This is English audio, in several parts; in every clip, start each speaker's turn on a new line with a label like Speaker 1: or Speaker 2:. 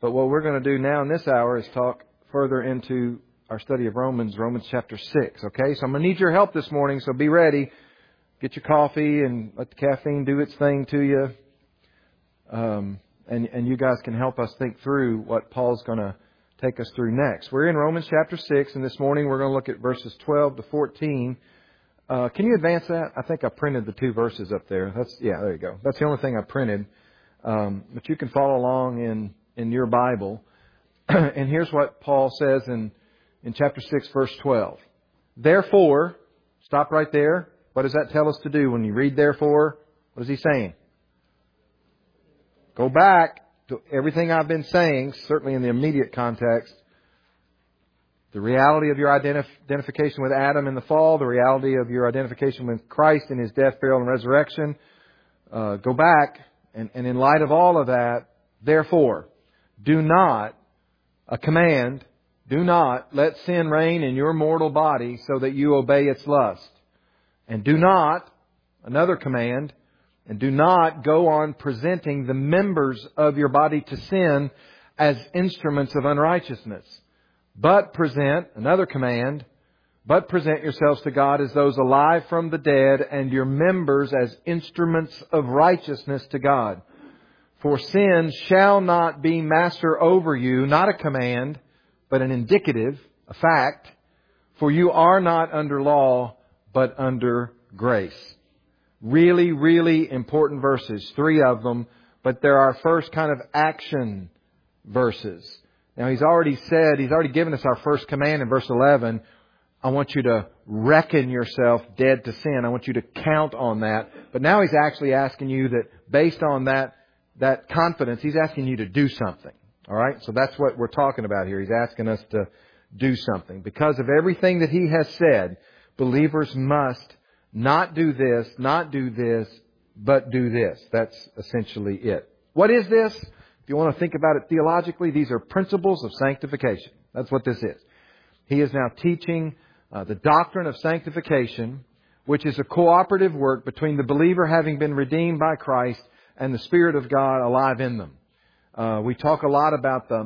Speaker 1: But what we're going to do now in this hour is talk further into our study of Romans chapter 6. Okay, so I'm going to need your help this morning, so be ready. Get your coffee and let the caffeine do its thing to you. And you guys can help us think through what Paul's going to take us through next. We're in Romans chapter 6, and this morning we're going to look at verses 12 to 14. Can you advance that? I think I printed the two verses up there. There you go. That's the only thing I printed. But you can follow along in your Bible. And here's what Paul says in chapter 6, verse 12. Therefore, stop right there. What does that tell us to do when you read therefore? What is he saying? Go back to everything I've been saying, certainly in the immediate context. The reality of your identification with Adam in the fall, the reality of your identification with Christ in His death, burial, and resurrection. Go back, and in light of all of that, therefore, do not let sin reign in your mortal body so that you obey its lust. And do not, another command, and do not go on presenting the members of your body to sin as instruments of unrighteousness. But present, another command, but present yourselves to God as those alive from the dead, and your members as instruments of righteousness to God. For sin shall not be master over you, not a command, but an indicative, a fact. For you are not under law, but under grace. Really, really important verses, 3 of them, but they're our first kind of action verses. Now, He's already given us our first command in verse 11. I want you to reckon yourself dead to sin. I want you to count on that. But now He's actually asking you that based on that confidence, He's asking you to do something. All right? So that's what we're talking about here. He's asking us to do something. Because of everything that He has said, believers must not do this, but do this. That's essentially it. What is this? If you want to think about it theologically, these are principles of sanctification. That's what this is. He is now teaching the doctrine of sanctification, which is a cooperative work between the believer having been redeemed by Christ and the Spirit of God alive in them. We talk a lot about the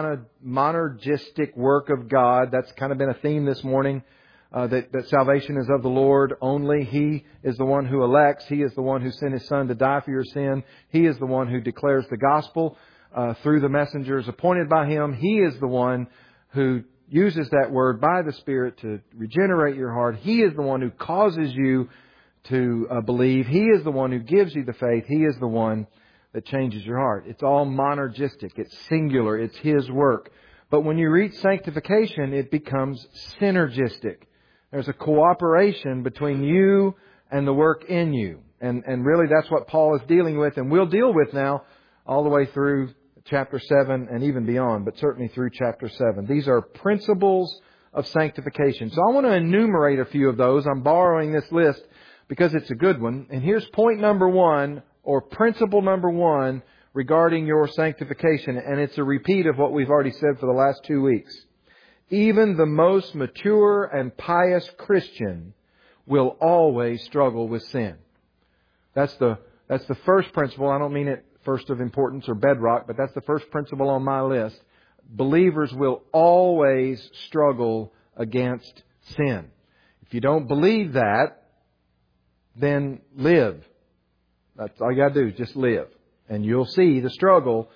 Speaker 1: monergistic work of God. That's kind of been a theme this morning. That salvation is of the Lord only. He is the one who elects. He is the one who sent His Son to die for your sin. He is the one who declares the gospel through the messengers appointed by Him. He is the one who uses that word by the Spirit to regenerate your heart. He is the one who causes you to believe. He is the one who gives you the faith. He is the one that changes your heart. It's all monergistic. It's singular. It's His work. But when you reach sanctification, it becomes synergistic. There's a cooperation between you and the work in you. And really that's what Paul is dealing with, and we'll deal with now all the way through chapter 7 and even beyond, but certainly through chapter 7. These are principles of sanctification. So I want to enumerate a few of those. I'm borrowing this list because it's a good one. And here's point number 1, or principle number 1, regarding your sanctification. And it's a repeat of what we've already said for the last 2 weeks. Even the most mature and pious Christian will always struggle with sin. That's the first principle. I don't mean it first of importance or bedrock, but that's the first principle on my list. Believers will always struggle against sin. If you don't believe that, then live. That's all you got to do, just live. And you'll see the struggle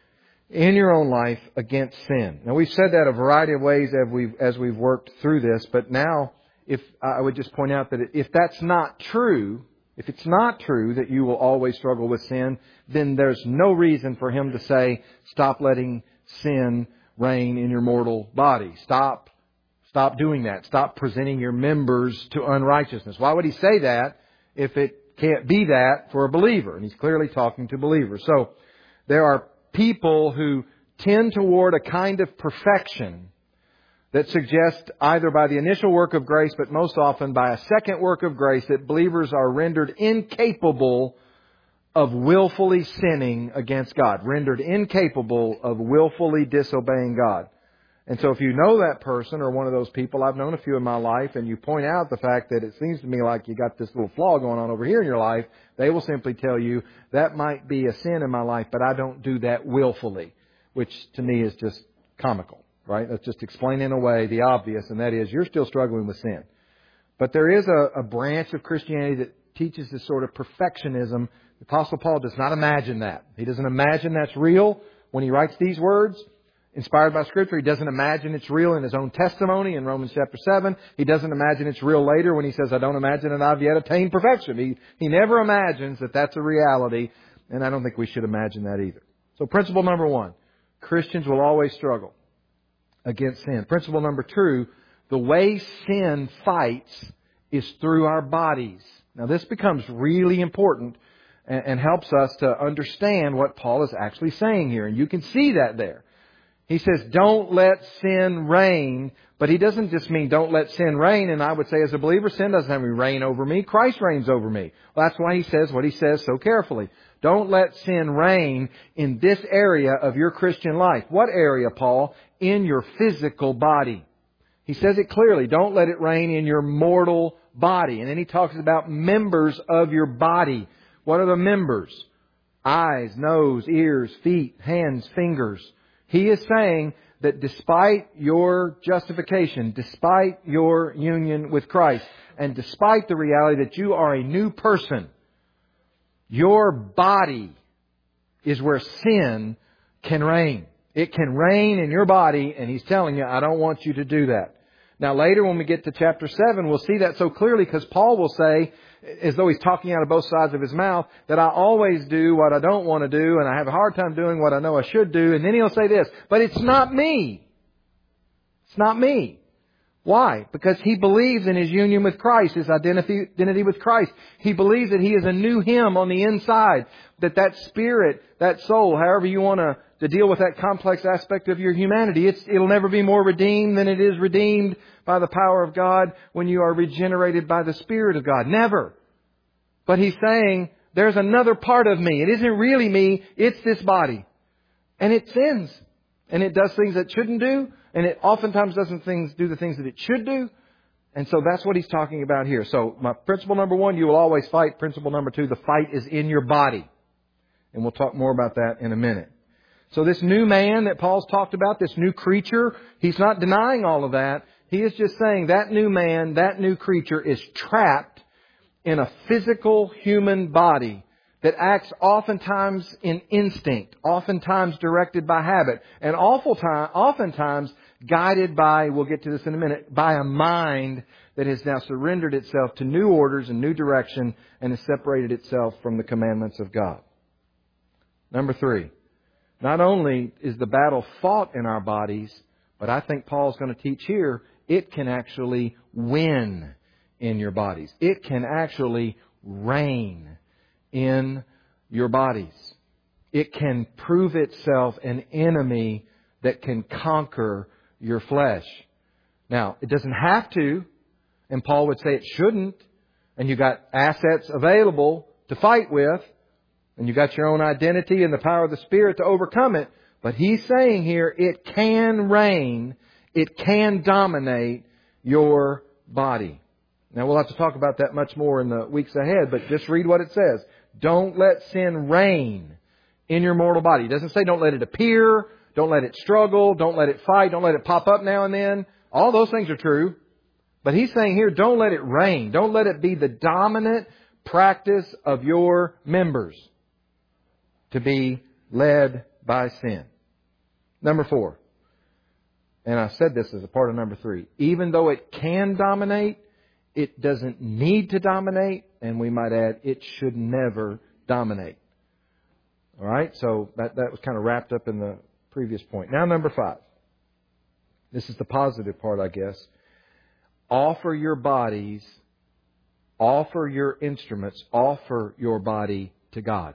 Speaker 1: in your own life against sin. Now, we've said that a variety of ways as we've worked through this, but now, if I would just point out that if that's not true, if it's not true that you will always struggle with sin, then there's no reason for him to say, stop letting sin reign in your mortal body. Stop doing that. Stop presenting your members to unrighteousness. Why would he say that if it can't be that for a believer? And he's clearly talking to believers. So there are people who tend toward a kind of perfection that suggests either by the initial work of grace, but most often by a second work of grace, that believers are rendered incapable of willfully sinning against God, rendered incapable of willfully disobeying God. And so if you know that person or one of those people, I've known a few in my life, and you point out the fact that it seems to me like you got this little flaw going on over here in your life, they will simply tell you, that might be a sin in my life, but I don't do that willfully. which to me is just comical, right? That's just explaining away the obvious, and that is you're still struggling with sin. But there is a branch of Christianity that teaches this sort of perfectionism. The Apostle Paul does not imagine that. He doesn't imagine that's real when he writes these words, inspired by Scripture. He doesn't imagine it's real in his own testimony in Romans chapter 7. He doesn't imagine it's real later when he says, I don't imagine that I've yet attained perfection. He never imagines that that's a reality, and I don't think we should imagine that either. So principle number 1, Christians will always struggle against sin. Principle number 2, the way sin fights is through our bodies. Now this becomes really important and helps us to understand what Paul is actually saying here. And you can see that there. He says, don't let sin reign. But he doesn't just mean don't let sin reign. And I would say as a believer, sin doesn't have any reign over me. Christ reigns over me. Well, that's why he says what he says so carefully. Don't let sin reign in this area of your Christian life. What area, Paul? In your physical body. He says it clearly. Don't let it reign in your mortal body. And then he talks about members of your body. What are the members? Eyes, nose, ears, feet, hands, fingers. He is saying that despite your justification, despite your union with Christ, and despite the reality that you are a new person, your body is where sin can reign. It can reign in your body, and He's telling you, I don't want you to do that. Now later when we get to chapter 7, we'll see that so clearly because Paul will say, as though he's talking out of both sides of his mouth, that I always do what I don't want to do and I have a hard time doing what I know I should do. And then he'll say this, but it's not me. It's not me. Why? Because he believes in his union with Christ, his identity with Christ. He believes that he is a new him on the inside, that spirit, that soul, however you want to deal with that complex aspect of your humanity, it'll never be more redeemed than it is redeemed by the power of God when you are regenerated by the Spirit of God. Never. But he's saying, there's another part of me. It isn't really me, it's this body. And it sins. And it does things it shouldn't do. And it oftentimes doesn't do the things that it should do. And so that's what he's talking about here. So my principle number 1, you will always fight. Principle number 2, the fight is in your body. And we'll talk more about that in a minute. So this new man that Paul's talked about, this new creature, he's not denying all of that. He is just saying that new man, that new creature is trapped in a physical human body that acts oftentimes in instinct, oftentimes directed by habit, and oftentimes guided by, we'll get to this in a minute, by a mind that has now surrendered itself to new orders and new direction and has separated itself from the commandments of God. Number 3, not only is the battle fought in our bodies, but I think Paul's going to teach here, it can actually win in your bodies. It can actually reign in your bodies. It can prove itself an enemy that can conquer your flesh. Now, it doesn't have to, and Paul would say it shouldn't, and you got assets available to fight with, and you got your own identity and the power of the Spirit to overcome it. But he's saying here, it can reign, it can dominate your body. Now we'll have to talk about that much more in the weeks ahead, but just read what it says. Don't let sin reign in your mortal body. It doesn't say don't let it appear, don't let it struggle, don't let it fight, don't let it pop up now and then. All those things are true. But he's saying here, don't let it reign. Don't let it be the dominant practice of your members to be led by sin. Number 4. And I said this as a part of number 3. Even though it can dominate, it doesn't need to dominate. And we might add, it should never dominate. All right? So that was kind of wrapped up in the previous point. Now number 5. This is the positive part, I guess. Offer your bodies, offer your instruments, offer your body to God.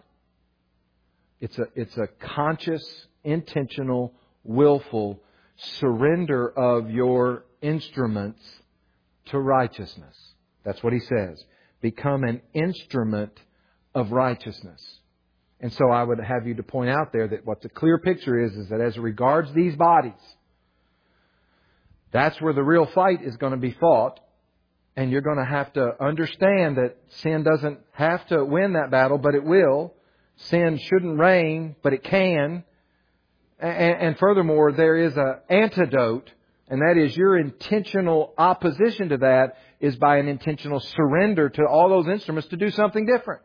Speaker 1: It's a conscious, intentional, willful surrender of your instruments to righteousness. That's what he says. Become an instrument of righteousness. And so I would have you to point out there that what the clear picture is that as regards these bodies, that's where the real fight is going to be fought. And you're going to have to understand that sin doesn't have to win that battle, but it will. Sin shouldn't reign, but it can. And furthermore, there is an antidote, and that is your intentional opposition to that is by an intentional surrender to all those instruments to do something different.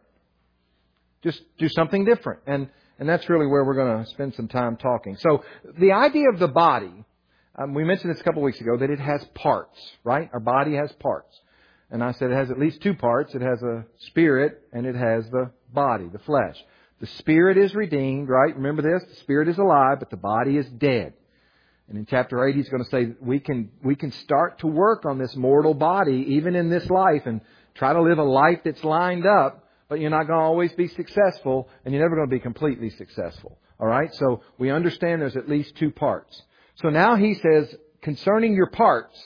Speaker 1: Just do something different. And that's really where we're going to spend some time talking. So the idea of the body, we mentioned this a couple of weeks ago, that it has parts, right? Our body has parts. And I said it has at least two parts. It has a spirit and it has the body, the flesh. The spirit is redeemed, right? Remember this? The spirit is alive, but the body is dead. And in chapter 8, he's going to say we can start to work on this mortal body, even in this life, and try to live a life that's lined up, but you're not going to always be successful, and you're never going to be completely successful. All right? So we understand there's at least two parts. So now he says, concerning your parts,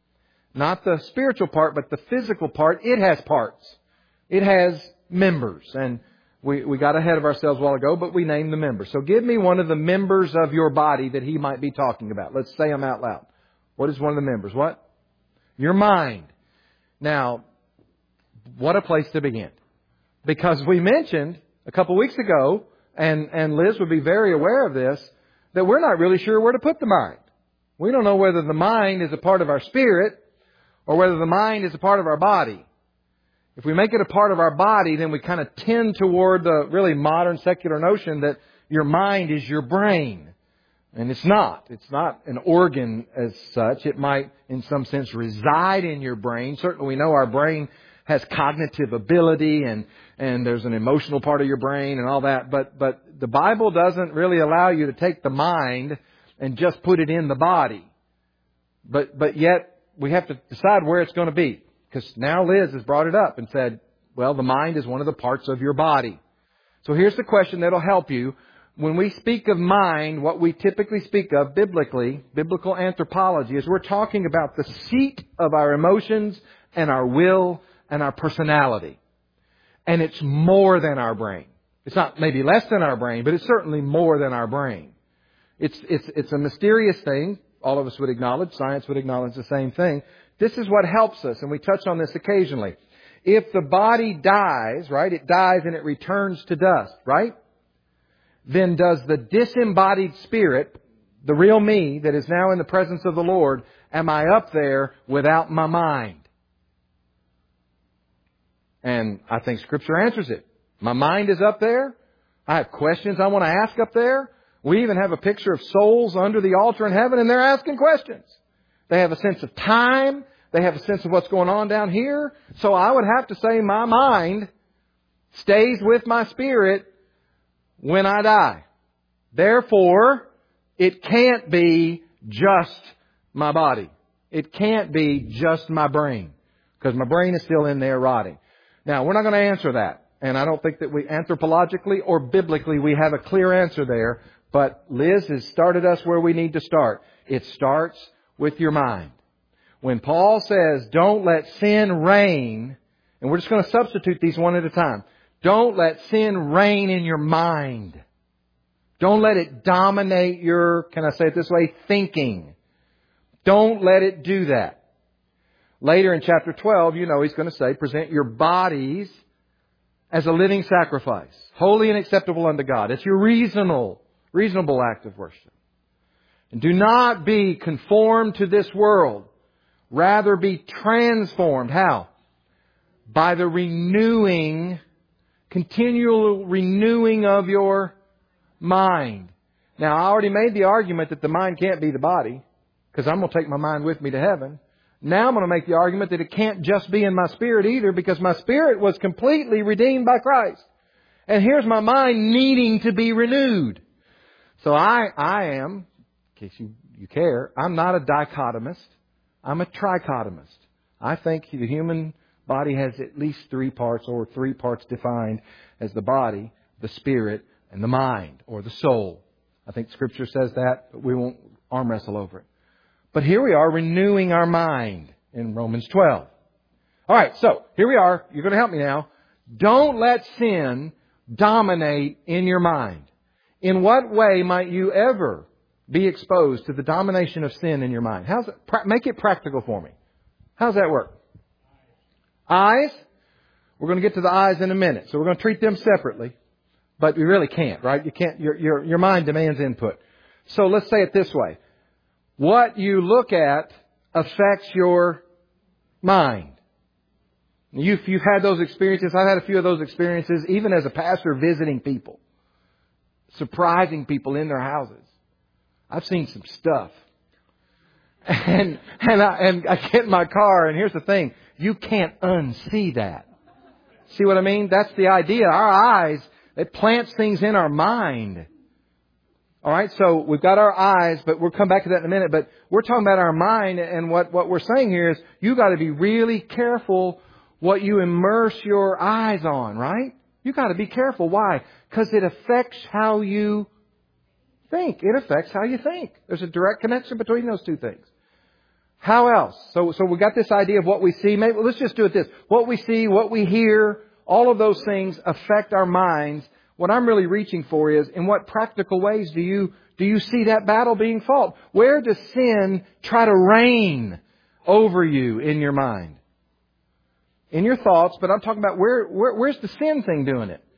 Speaker 1: not the spiritual part, but the physical part, it has parts. It has members. And we got ahead of ourselves a while ago, but we named the members. So give me one of the members of your body that he might be talking about. Let's say them out loud. What is one of the members? What? Your mind. Now, what a place to begin. Because we mentioned a couple weeks ago, and Liz would be very aware of this, that we're not really sure where to put the mind. We don't know whether the mind is a part of our spirit or whether the mind is a part of our body. If we make it a part of our body, then we kind of tend toward the really modern secular notion that your mind is your brain. And it's not. It's not an organ as such. It might, in some sense, reside in your brain. Certainly we know our brain has cognitive ability and there's an emotional part of your brain and all that. But the Bible doesn't really allow you to take the mind and just put it in the body. But yet we have to decide where it's going to be. Because now Liz has brought it up and said, well, the mind is one of the parts of your body. So here's the question that'll help you. When we speak of mind, what we typically speak of biblically, biblical anthropology, is we're talking about the seat of our emotions and our will and our personality. And it's more than our brain. It's not maybe less than our brain, but it's certainly more than our brain. It's a mysterious thing. All of us would acknowledge. Science would acknowledge the same thing. This is what helps us, and we touch on this occasionally. If the body dies, right, it dies and it returns to dust, right? Then does the disembodied spirit, the real me that is now in the presence of the Lord, am I up there without my mind? And I think Scripture answers it. My mind is up there. I have questions I want to ask up there. We even have a picture of souls under the altar in heaven, and they're asking questions. They have a sense of time. They have a sense of what's going on down here. So I would have to say my mind stays with my spirit when I die. Therefore, it can't be just my body. It can't be just my brain. Because my brain is still in there rotting. Now, we're not going to answer that. And I don't think that we anthropologically or biblically we have a clear answer there. But Liz has started us where we need to start. It starts with your mind. When Paul says, don't let sin reign, and we're just going to substitute these one at a time. Don't let sin reign in your mind. Don't let it dominate your, can I say it this way, thinking. Don't let it do that. Later in chapter 12, you know, he's going to say, present your bodies as a living sacrifice, holy and acceptable unto God. It's your reasonable act of worship. And do not be conformed to this world. Rather be transformed. How? By the continual renewing of your mind. Now, I already made the argument that the mind can't be the body, because I'm going to take my mind with me to heaven. Now I'm going to make the argument that it can't just be in my spirit either, because my spirit was completely redeemed by Christ. And here's my mind needing to be renewed. So I am, in case you care, I'm not a dichotomist. I'm a trichotomist. I think the human body has at least three parts, or three parts defined as the body, the spirit, and the mind, or the soul. I think Scripture says that, but we won't arm wrestle over it. But here we are renewing our mind in Romans 12. All right, so here we are. You're going to help me now. Don't let sin dominate in your mind. In what way might you ever be exposed to the domination of sin in your mind? Make it practical for me. How's that work? Eyes? We're going to get to the eyes in a minute. So we're going to treat them separately. But we really can't, right? You can't. Your mind demands input. So let's say it this way. What you look at affects your mind. You've had those experiences. I've had a few of those experiences, even as a pastor visiting people, surprising people in their houses. I've seen some stuff. And I get in my car, and here's the thing. You can't unsee that. See what I mean? That's the idea. Our eyes, it plants things in our mind. All right, so we've got our eyes, but we'll come back to that in a minute. But we're talking about our mind, and what we're saying here is you got to be really careful what you immerse your eyes on, right? You got to be careful. Why? Because it affects how you think. It affects how you think. There's a direct connection between those two things. How else? So we got this idea of what we see. Maybe let's just do it this: what we see, what we hear, all of those things affect our minds. What I'm really reaching for is, in what practical ways do you see that battle being fought? Where does sin try to reign over you in your mind? In your thoughts, but I'm talking about where's the sin thing doing it?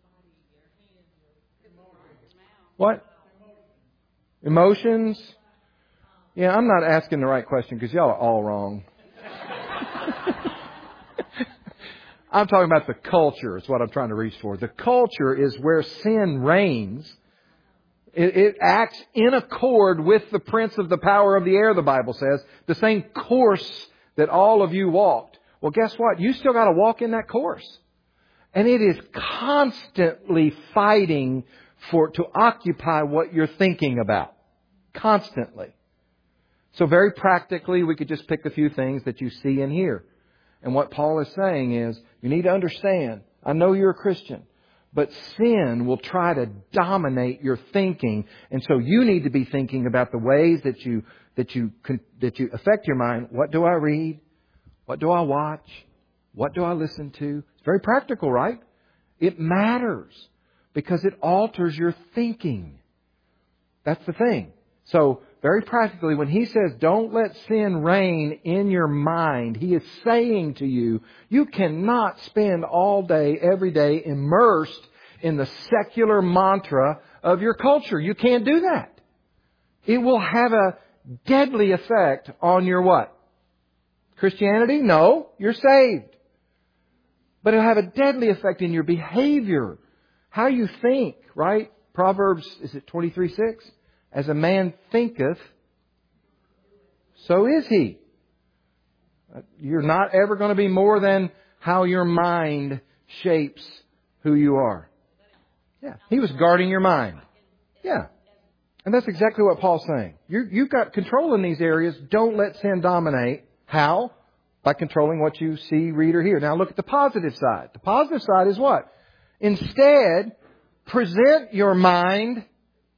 Speaker 1: What? Emotions? Yeah, I'm not asking the right question because y'all are all wrong. I'm talking about the culture is what I'm trying to reach for. The culture is where sin reigns. It acts in accord with the prince of the power of the air, the Bible says. The same course that all of you walked. Well, guess what? You still got to walk in that course. And it is constantly fighting to occupy what you're thinking about. Constantly. So very practically, we could just pick a few things that you see and hear. And what Paul is saying is, you need to understand, I know you're a Christian, but sin will try to dominate your thinking. And so you need to be thinking about the ways that you affect your mind. What do I read? What do I watch? What do I listen to? It's very practical, right? It matters because it alters your thinking. That's the thing. So, very practically, when he says, don't let sin reign in your mind, he is saying to you, you cannot spend all day, every day, immersed in the secular mantra of your culture. You can't do that. It will have a deadly effect on your what? Christianity? No, you're saved. But it'll have a deadly effect in your behavior. How you think, right? Proverbs, is it 23:6? As a man thinketh, so is he. You're not ever going to be more than how your mind shapes who you are. Yeah. He was guarding your mind. Yeah. And that's exactly what Paul's saying. You've got control in these areas. Don't let sin dominate. How? By controlling what you see, read, or hear. Now look at the positive side. The positive side is what? Instead, present your mind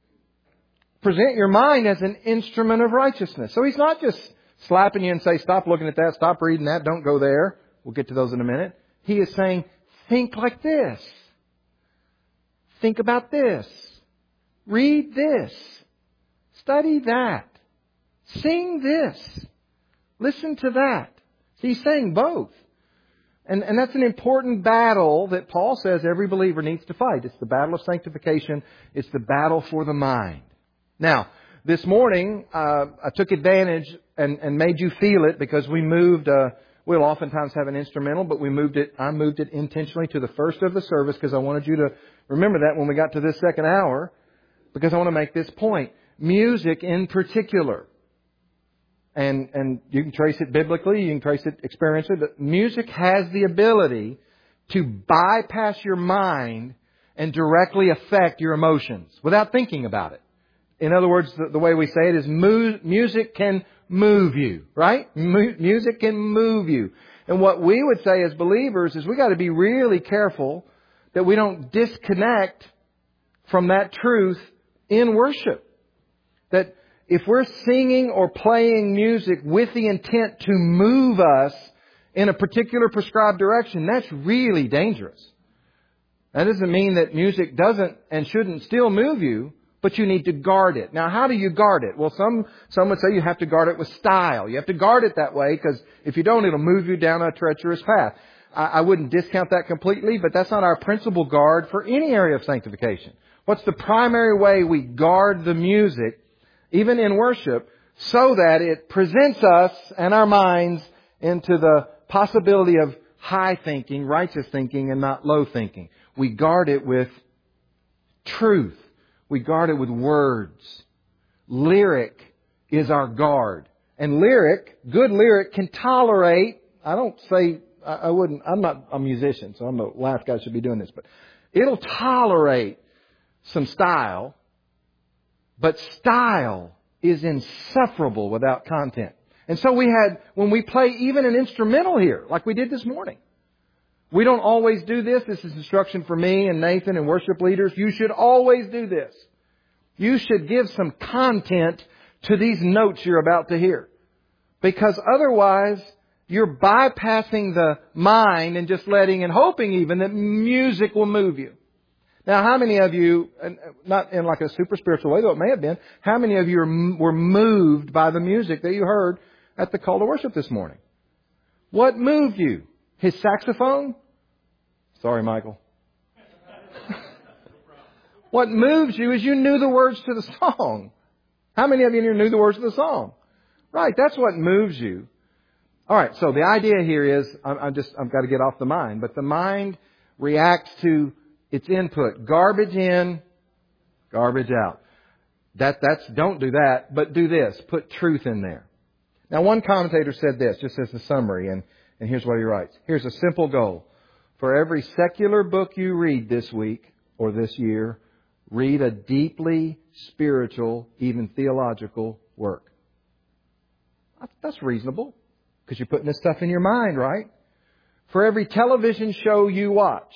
Speaker 1: as an instrument of righteousness. So he's not just slapping you and say, stop looking at that, stop reading that, don't go there. We'll get to those in a minute. He is saying, think like this. Think about this. Read this. Study that. Sing this. Listen to that. So he's saying both. And that's an important battle that Paul says every believer needs to fight. It's the battle of sanctification. It's the battle for the mind. Now, this morning, I took advantage and made you feel it because we moved, we'll oftentimes have an instrumental, but I moved it intentionally to the first of the service because I wanted you to remember that when we got to this second hour, because I want to make this point. Music in particular. And you can trace it biblically, you can trace it experientially, but music has the ability to bypass your mind and directly affect your emotions without thinking about it. In other words, the way we say it is music can move you, right? Music can move you. And what we would say as believers is we got to be really careful that we don't disconnect from that truth in worship. That if we're singing or playing music with the intent to move us in a particular prescribed direction, that's really dangerous. That doesn't mean that music doesn't and shouldn't still move you, but you need to guard it. Now, how do you guard it? Well, some would say you have to guard it with style. You have to guard it that way because if you don't, it'll move you down a treacherous path. I wouldn't discount that completely, but that's not our principal guard for any area of sanctification. What's the primary way we guard the music even in worship, so that it presents us and our minds into the possibility of high thinking, righteous thinking, and not low thinking. We guard it with truth. We guard it with words. Lyric is our guard. And good lyric can tolerate, I'm not a musician, so I'm the last guy who should be doing this, but it'll tolerate some style, but style is insufferable without content. And so when we play even an instrumental here, like we did this morning, we don't always do this. This is instruction for me and Nathan and worship leaders. You should always do this. You should give some content to these notes you're about to hear. Because otherwise, you're bypassing the mind and just letting and hoping even that music will move you. Now, how many of you, not in like a super spiritual way, though it may have been, how many of you were moved by the music that you heard at the call to worship this morning? What moved you? His saxophone? Sorry, Michael. What moves you is you knew the words to the song. How many of you knew the words to the song? Right, that's what moves you. All right, so the idea here is, I've got to get off the mind, but the mind reacts to its input. Garbage in, garbage out. Don't do that, but do this. Put truth in there. Now, one commentator said this, just as a summary, and here's what he writes. Here's a simple goal. For every secular book you read this week or this year, read a deeply spiritual, even theological work. That's reasonable, because you're putting this stuff in your mind, right? For every television show you watch,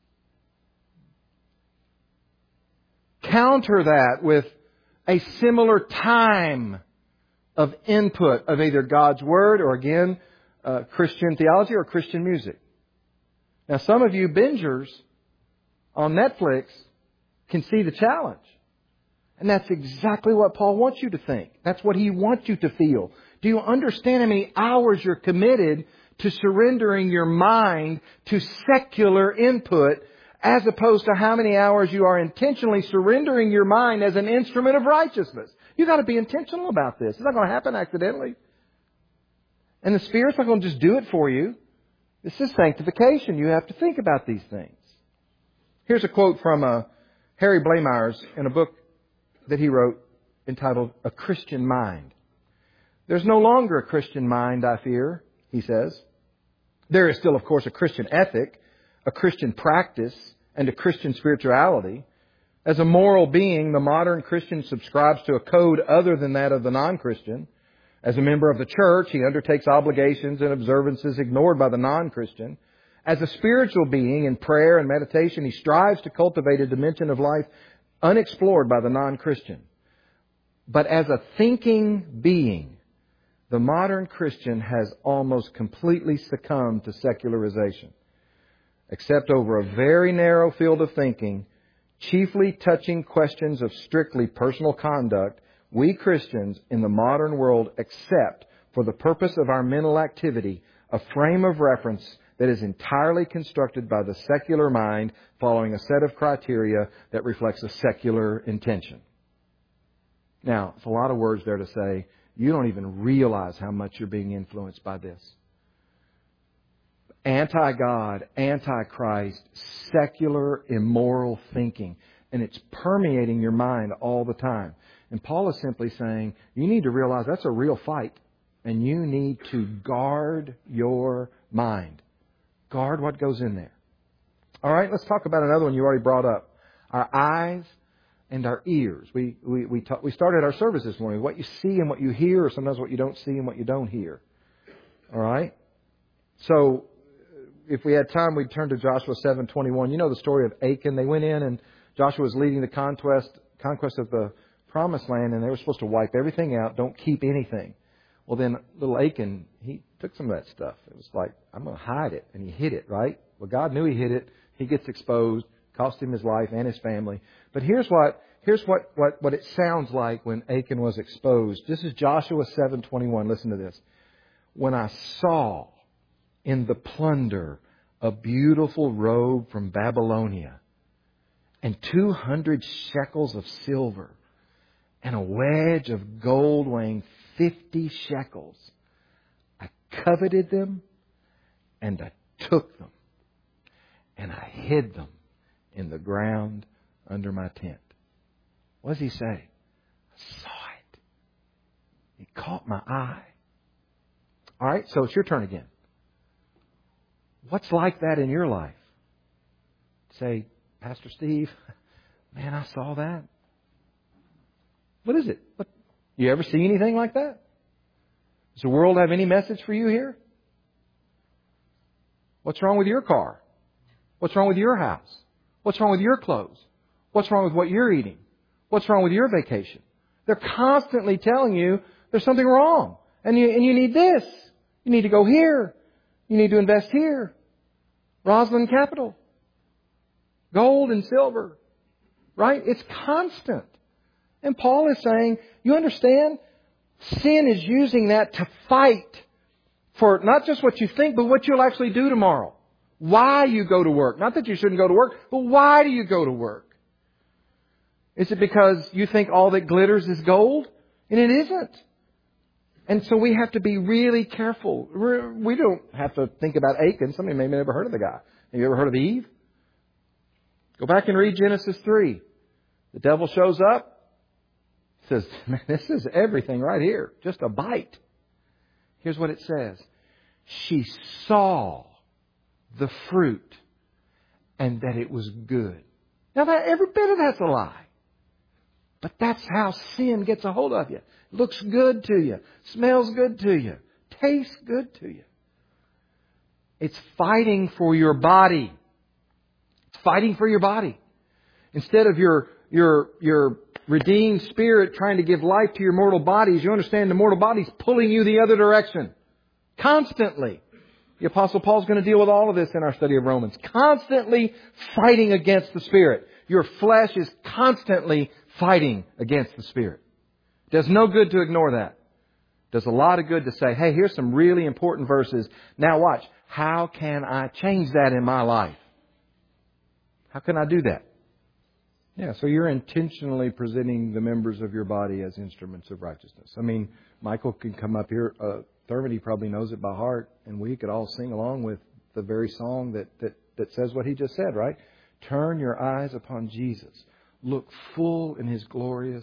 Speaker 1: counter that with a similar time of input of either God's Word or, again, Christian theology or Christian music. Now, some of you bingers on Netflix can see the challenge. And that's exactly what Paul wants you to think. That's what he wants you to feel. Do you understand how many hours you're committed to surrendering your mind to secular input, as opposed to how many hours you are intentionally surrendering your mind as an instrument of righteousness? You've got to be intentional about this. It's not going to happen accidentally. And the Spirit's not going to just do it for you. This is sanctification. You have to think about these things. Here's a quote from Harry Blamires in a book that he wrote entitled A Christian Mind. There's no longer a Christian mind, I fear, he says. There is still, of course, a Christian ethic, a Christian practice, and a Christian spirituality. As a moral being, the modern Christian subscribes to a code other than that of the non-Christian. As a member of the church, he undertakes obligations and observances ignored by the non-Christian. As a spiritual being, in prayer and meditation, he strives to cultivate a dimension of life unexplored by the non-Christian. But as a thinking being, the modern Christian has almost completely succumbed to secularization. Except over a very narrow field of thinking, chiefly touching questions of strictly personal conduct, we Christians in the modern world accept, for the purpose of our mental activity, a frame of reference that is entirely constructed by the secular mind, following a set of criteria that reflects a secular intention. Now, it's a lot of words there to say, you don't even realize how much you're being influenced by this. Anti-God, anti-Christ, secular, immoral thinking. And it's permeating your mind all the time. And Paul is simply saying, you need to realize that's a real fight. And you need to guard your mind. Guard what goes in there. All right, let's talk about another one you already brought up. Our eyes and our ears. We started our service this morning. What you see and what you hear, or sometimes what you don't see and what you don't hear. All right? So, if we had time, we'd turn to Joshua 7:21. You know the story of Achan. They went in and Joshua was leading the conquest of the promised land, and they were supposed to wipe everything out, don't keep anything. Well, then little Achan, he took some of that stuff. It was like, I'm going to hide it. And he hid it, right? Well, God knew he hid it. He gets exposed, cost him his life and his family. But here's what it sounds like when Achan was exposed. This is Joshua 7:21. Listen to this. When I saw in the plunder a beautiful robe from Babylonia and 200 shekels of silver and a wedge of gold weighing 50 shekels. I coveted them, and I took them, and I hid them in the ground under my tent. What does he say? I saw it. It caught my eye. All right, so it's your turn again. What's like that in your life? Say, Pastor Steve, man, I saw that. What is it? You ever see anything like that? Does the world have any message for you here? What's wrong with your car? What's wrong with your house? What's wrong with your clothes? What's wrong with what you're eating? What's wrong with your vacation? They're constantly telling you there's something wrong. And you need this. You need to go here. You need to invest here. Roslyn Capital. Gold and silver. Right? It's constant. And Paul is saying, you understand? Sin is using that to fight for not just what you think, but what you'll actually do tomorrow. Why you go to work. Not that you shouldn't go to work, but why do you go to work? Is it because you think all that glitters is gold? And it isn't. And so we have to be really careful. We don't have to think about Achan. Somebody may have never heard of the guy. Have you ever heard of Eve? Go back and read Genesis 3. The devil shows up. Says, man, this is everything right here. Just a bite. Here's what it says. She saw the fruit and that it was good. Now, every bit of that's a lie. But that's how sin gets a hold of you. Looks good to you. Smells good to you. Tastes good to you. It's fighting for your body. It's fighting for your body. Instead of your redeemed spirit trying to give life to your mortal bodies, you understand the mortal body's pulling you the other direction. Constantly. The Apostle Paul's going to deal with all of this in our study of Romans. Constantly fighting against the Spirit. Your flesh is constantly fighting against the Spirit. It does no good to ignore that. It does a lot of good to say, hey, here's some really important verses. Now watch. How can I change that in my life? How can I do that? Yeah, so you're intentionally presenting the members of your body as instruments of righteousness. I mean, Michael can come up here. Thurman, he probably knows it by heart. And we could all sing along with the very song that says what he just said, right? Turn your eyes upon Jesus. Look full in His glorious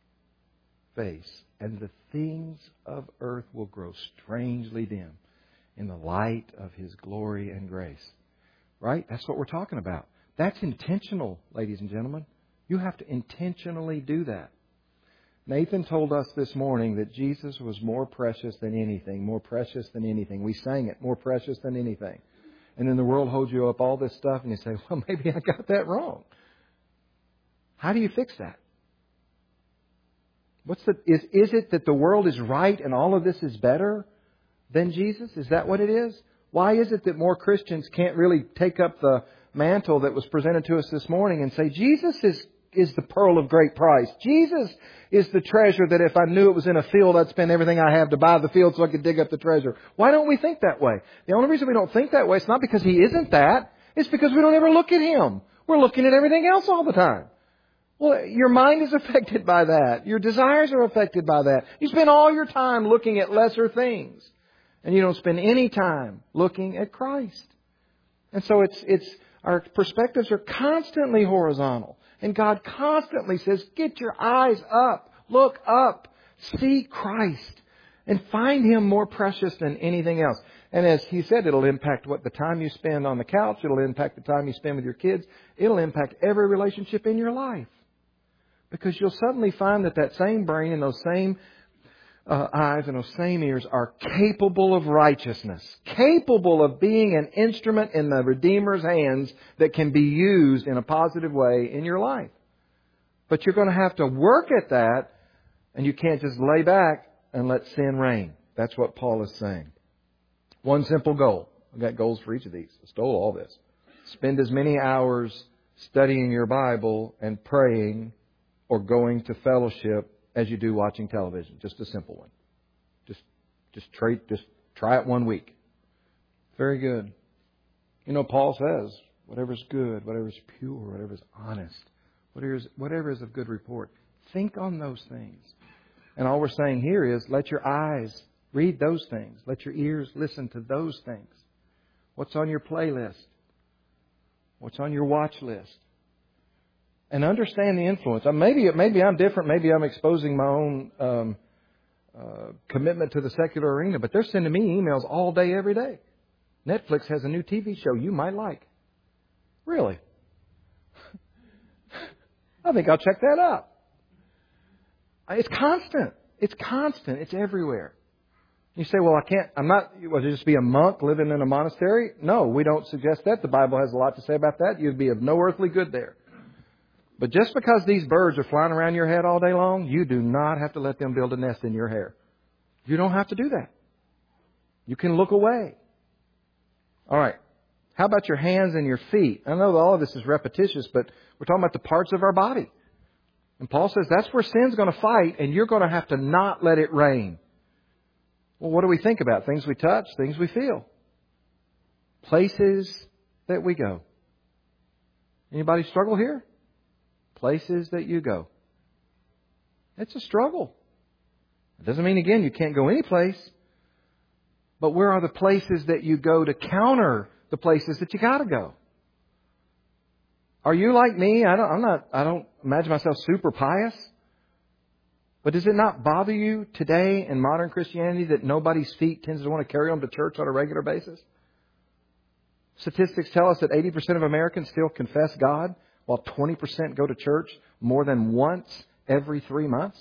Speaker 1: face. And the things of earth will grow strangely dim in the light of His glory and grace. Right? That's what we're talking about. That's intentional, ladies and gentlemen. You have to intentionally do that. Nathan told us this morning that Jesus was more precious than anything. More precious than anything. We sang it. More precious than anything. And then the world holds you up all this stuff and you say, well, maybe I got that wrong. How do you fix that? Is it that the world is right and all of this is better than Jesus? Is that what it is? Why is it that more Christians can't really take up the mantle that was presented to us this morning and say, Jesus is the pearl of great price. Jesus is the treasure that if I knew it was in a field, I'd spend everything I have to buy the field so I could dig up the treasure. Why don't we think that way? The only reason we don't think that way is not because He isn't that. It's because we don't ever look at Him. We're looking at everything else all the time. Well, your mind is affected by that. Your desires are affected by that. You spend all your time looking at lesser things. And you don't spend any time looking at Christ. And so our perspectives are constantly horizontal. And God constantly says, get your eyes up. Look up. See Christ. And find Him more precious than anything else. And as He said, it'll impact the time you spend on the couch. It'll impact the time you spend with your kids. It'll impact every relationship in your life. Because you'll suddenly find that same brain and those same eyes and those same ears are capable of righteousness. Capable of being an instrument in the Redeemer's hands that can be used in a positive way in your life. But you're going to have to work at that, and you can't just lay back and let sin reign. That's what Paul is saying. One simple goal. I've got goals for each of these. I stole all this. Spend as many hours studying your Bible and praying or going to fellowship as you do watching television. Just a simple one. Just try it 1 week. Very good. You know, Paul says, whatever's good, whatever's pure, whatever's honest, whatever is of good report, Think on those things. And all we're saying here is let your eyes read those things. Let your ears listen to those things. What's on your playlist? What's on your watch list? And understand the influence. Maybe I'm different. Maybe I'm exposing my own commitment to the secular arena. But they're sending me emails all day, every day. Netflix has a new TV show you might like. Really? I think I'll check that out. It's constant. It's constant. It's everywhere. You say, well, will it just be a monk living in a monastery? No, we don't suggest that. The Bible has a lot to say about that. You'd be of no earthly good there. But just because these birds are flying around your head all day long, you do not have to let them build a nest in your hair. You don't have to do that. You can look away. All right. How about your hands and your feet? I know that all of this is repetitious, but we're talking about the parts of our body. And Paul says that's where sin's going to fight, and you're going to have to not let it reign. Well, what do we think about? Things we touch, things we feel. Places that we go. Anybody struggle here? Places that you go. It's a struggle. It doesn't mean, again, you can't go any place. But where are the places that you go to counter the places that you got to go? Are you like me? I don't imagine myself super pious. But does it not bother you today in modern Christianity that nobody's feet tends to want to carry them to church on a regular basis? Statistics tell us that 80% of Americans still confess God, while 20% go to church more than once every 3 months.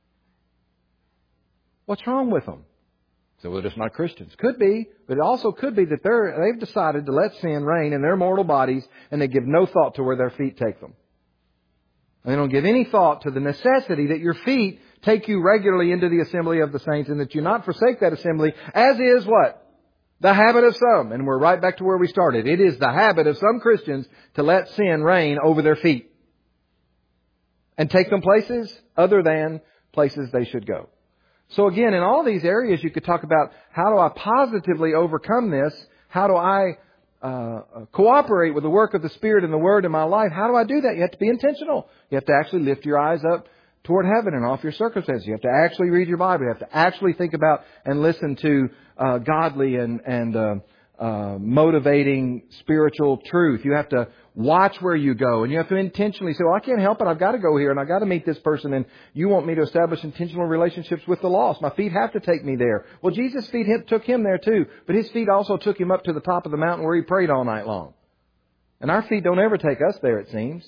Speaker 1: What's wrong with them? So, well, they're just not Christians. Could be, but it also could be that they've decided to let sin reign in their mortal bodies, and they give no thought to where their feet take them. And they don't give any thought to the necessity that your feet take you regularly into the assembly of the saints, and that you not forsake that assembly, as is what? The habit of some. And we're right back to where we started. It is the habit of some Christians to let sin reign over their feet and take them places other than places they should go. So again, in all these areas, you could talk about how do I positively overcome this? How do I cooperate with the work of the Spirit and the Word in my life? How do I do that? You have to be intentional. You have to actually lift your eyes up toward heaven and off your circumstances. You have to actually read your Bible. You have to actually think about and listen to godly and motivating spiritual truth. You have to watch where you go, and you have to intentionally say, well, I can't help it. I've got to go here, and I've got to meet this person, and you want me to establish intentional relationships with the lost. My feet have to take me there. Well, Jesus' feet took Him there too, but His feet also took Him up to the top of the mountain where He prayed all night long. And our feet don't ever take us there, it seems.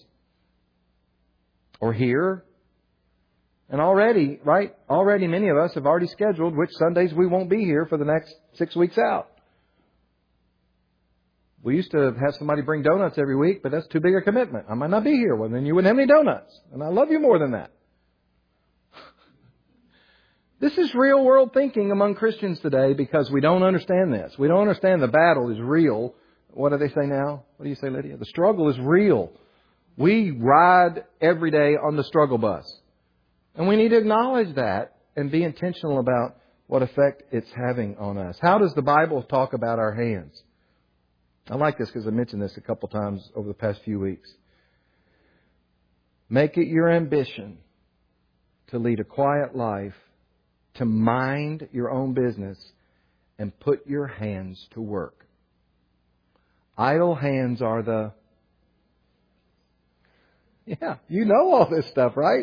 Speaker 1: Or here. And already many of us have already scheduled which Sundays we won't be here for the next 6 weeks out. We used to have somebody bring donuts every week, but that's too big a commitment. I might not be here. Well, then you wouldn't have any donuts. And I love you more than that. This is real world thinking among Christians today because we don't understand this. We don't understand the battle is real. What do they say now? What do you say, Lydia? The struggle is real. We ride every day on the struggle bus. And we need to acknowledge that and be intentional about what effect it's having on us. How does the Bible talk about our hands? I like this because I mentioned this a couple times over the past few weeks. Make it your ambition to lead a quiet life, to mind your own business, and put your hands to work. Idle hands are the... Yeah, you know all this stuff, right?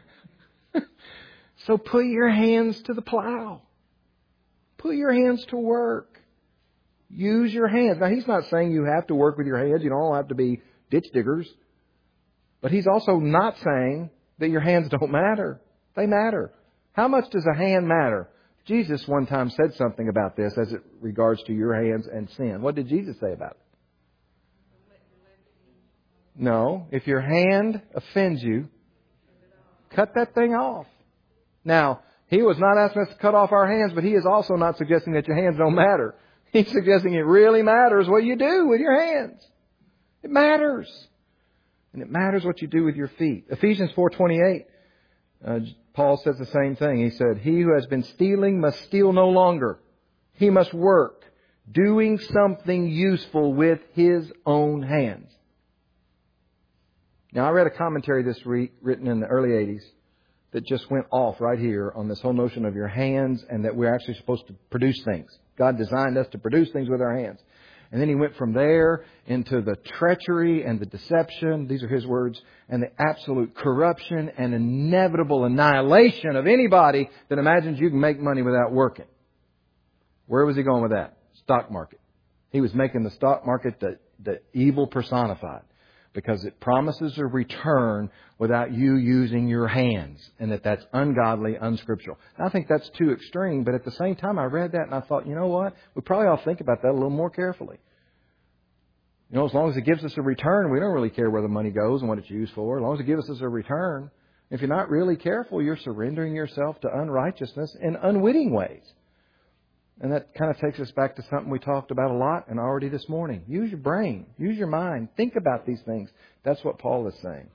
Speaker 1: So put your hands to the plow. Put your hands to work. Use your hands. Now, He's not saying you have to work with your hands. You don't have to be ditch diggers. But He's also not saying that your hands don't matter. They matter. How much does a hand matter? Jesus one time said something about this as it regards to your hands and sin. What did Jesus say about it? No. If your hand offends you, cut that thing off. Now, He was not asking us to cut off our hands, but He is also not suggesting that your hands don't matter. He's suggesting it really matters what you do with your hands. It matters. And it matters what you do with your feet. Ephesians 4:28, Paul says the same thing. He said, He who has been stealing must steal no longer. He must work, doing something useful with his own hands. Now, I read a commentary this week written in the early 80s. that just went off right here on this whole notion of your hands and that we're actually supposed to produce things. God designed us to produce things with our hands. And then he went from there into the treachery and the deception, these are his words, and the absolute corruption and inevitable annihilation of anybody that imagines you can make money without working. Where was he going with that? Stock market. He was making the stock market the evil personified, because it promises a return without you using your hands, and that's ungodly, unscriptural. I think that's too extreme, but at the same time I read that and I thought, you know what? We probably ought to think about that a little more carefully. You know, as long as it gives us a return, we don't really care where the money goes and what it's used for. As long as it gives us a return, if you're not really careful, you're surrendering yourself to unrighteousness in unwitting ways. And that kind of takes us back to something we talked about a lot and already this morning. Use your brain. Use your mind. Think about these things. That's what Paul is saying.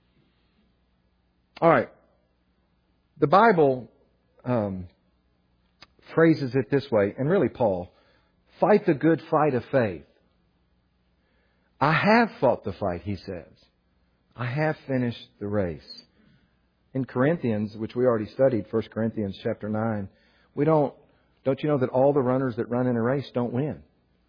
Speaker 1: All right. The Bible phrases it this way, and really Paul, fight the good fight of faith. I have fought the fight, he says. I have finished the race. In Corinthians, which we already studied, 1 Corinthians chapter 9, don't you know that all the runners that run in a race don't win?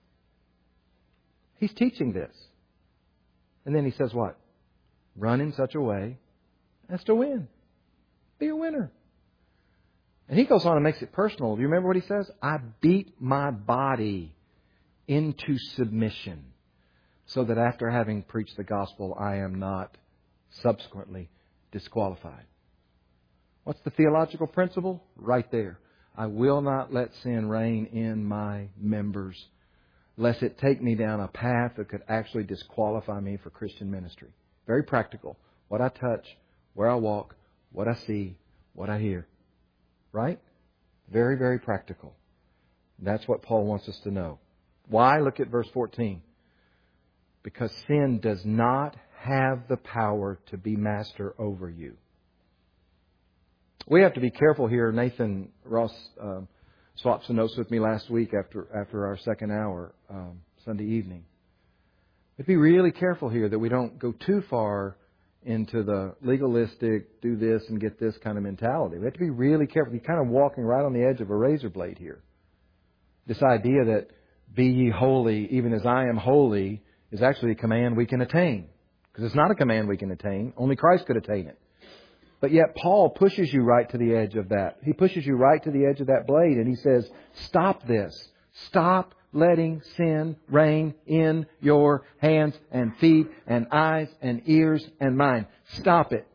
Speaker 1: He's teaching this. And then he says what? Run in such a way as to win. Be a winner. And he goes on and makes it personal. Do you remember what he says? I beat my body into submission, so that after having preached the gospel, I am not subsequently disqualified. What's the theological principle? Right there. I will not let sin reign in my members, lest it take me down a path that could actually disqualify me for Christian ministry. Very practical. What I touch, where I walk, what I see, what I hear. Right? Very, very practical. That's what Paul wants us to know. Why? Look at verse 14. Because sin does not have the power to be master over you. We have to be careful here. Nathan Ross swapped some notes with me last week after our second hour Sunday evening. We have to be really careful here that we don't go too far into the legalistic, do this and get this kind of mentality. We have to be really careful. You're kind of walking right on the edge of a razor blade here. This idea that be ye holy even as I am holy is actually a command we can attain. Because it's not a command we can attain. Only Christ could attain it. But yet Paul pushes you right to the edge of that. He pushes you right to the edge of that blade and he says, stop this. Stop letting sin reign in your hands and feet and eyes and ears and mind. Stop it.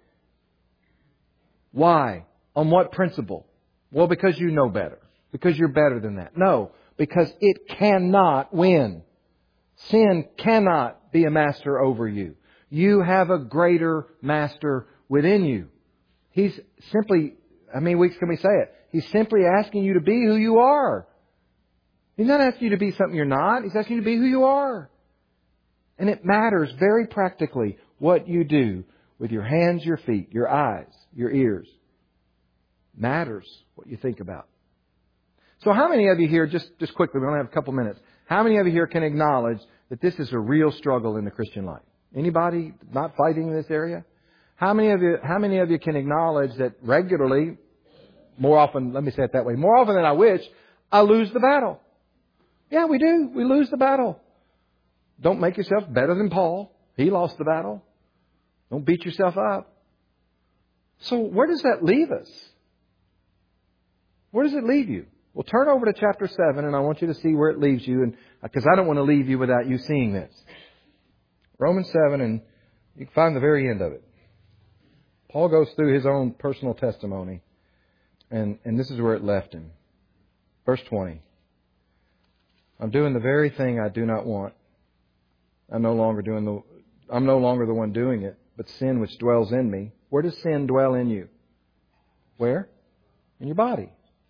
Speaker 1: Why? On what principle? Well, because you know better. Because you're better than that. No, because it cannot win. Sin cannot be a master over you. You have a greater master within you. He's simply, how many weeks can we say it? He's simply asking you to be who you are. He's not asking you to be something you're not. He's asking you to be who you are. And it matters very practically what you do with your hands, your feet, your eyes, your ears. Matters what you think about. So how many of you here, just quickly, we only have a couple minutes. How many of you here can acknowledge that this is a real struggle in the Christian life? Anybody not fighting in this area? How many of you can acknowledge that regularly, more often, let me say it that way, more often than I wish, I lose the battle? Yeah, we do. We lose the battle. Don't make yourself better than Paul. He lost the battle. Don't beat yourself up. So where does that leave us? Where does it leave you? Well, turn over to chapter 7 and I want you to see where it leaves you, and because I don't want to leave you without you seeing this. Romans 7, and you can find the very end of it. Paul goes through his own personal testimony, and this is where it left him. Verse 20. I'm doing the very thing I do not want. I'm no longer the one doing it, but sin which dwells in me. Where does sin dwell in you? Where? In your body.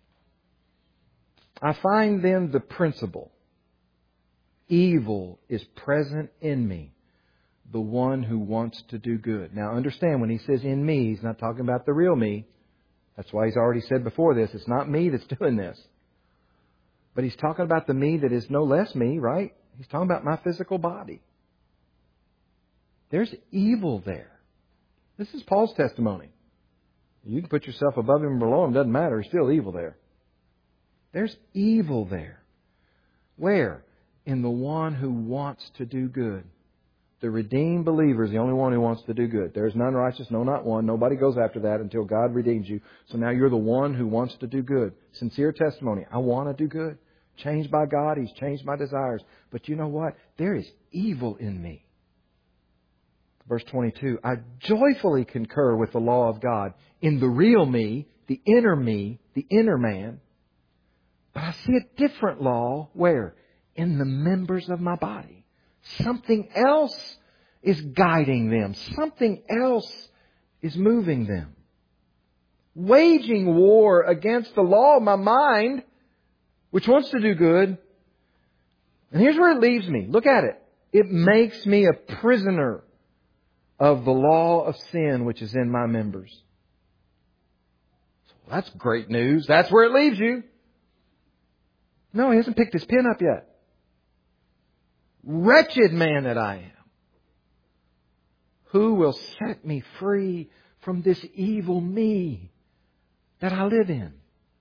Speaker 1: I find then the principle. Evil is present in me, the one who wants to do good. Now understand, when he says in me, he's not talking about the real me. That's why he's already said before this, it's not me that's doing this. But he's talking about the me that is no less me, right? He's talking about my physical body. There's evil there. This is Paul's testimony. You can put yourself above Him or below Him. Doesn't matter. There's still evil there. There's evil there. Where? In the one who wants to do good. The redeemed believer is the only one who wants to do good. There is none righteous, no, not one. Nobody goes after that until God redeems you. So now you're the one who wants to do good. Sincere testimony. I want to do good. Changed by God. He's changed my desires. But you know what? There is evil in me. Verse 22, I joyfully concur with the law of God in the real me, the inner man. But I see a different law. Where? In the members of my body. Something else is guiding them. Something else is moving them. Waging war against the law of my mind, which wants to do good. And here's where it leaves me. Look at it. It makes me a prisoner of the law of sin which is in my members. So that's great news. That's where it leaves you. No, he hasn't picked his pen up yet. Wretched man that I am. Who will set me free from this evil me that I live in?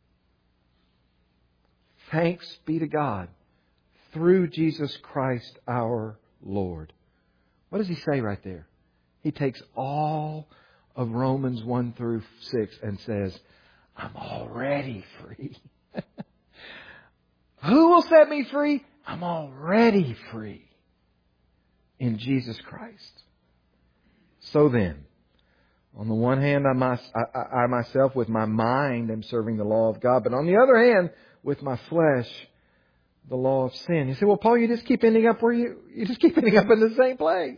Speaker 1: Thanks be to God through Jesus Christ our Lord. What does he say right there? He takes all of Romans 1 through 6 and says, I'm already free. Who will set me free? I'm already free in Jesus Christ. So then, on the one hand, I myself with my mind am serving the law of God. But on the other hand, with my flesh, the law of sin. You say, well, Paul, you just keep ending up you just keep ending up in the same place.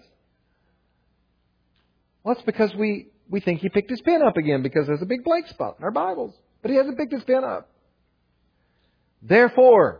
Speaker 1: Well, that's because we think he picked his pen up again because there's a big blank spot in our Bibles. But he hasn't picked his pen up. Therefore,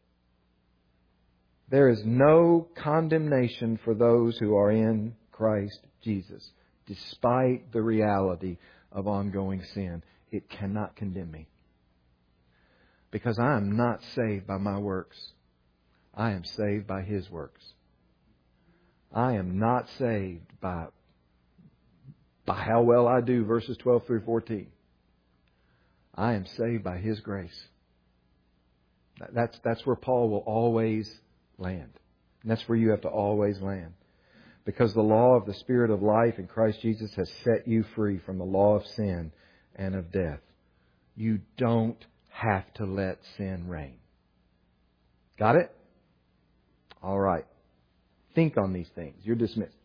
Speaker 1: there is no condemnation for those who are in Christ Jesus. Despite the reality of ongoing sin, it cannot condemn me. Because I am not saved by my works. I am saved by His works. I am not saved by how well I do, verses 12 through 14. I am saved by His grace. That's where Paul will always land. And that's where you have to always land. Because the law of the Spirit of life in Christ Jesus has set you free from the law of sin and of death. You don't have to let sin reign. Got it? All right. Think on these things. You're dismissed.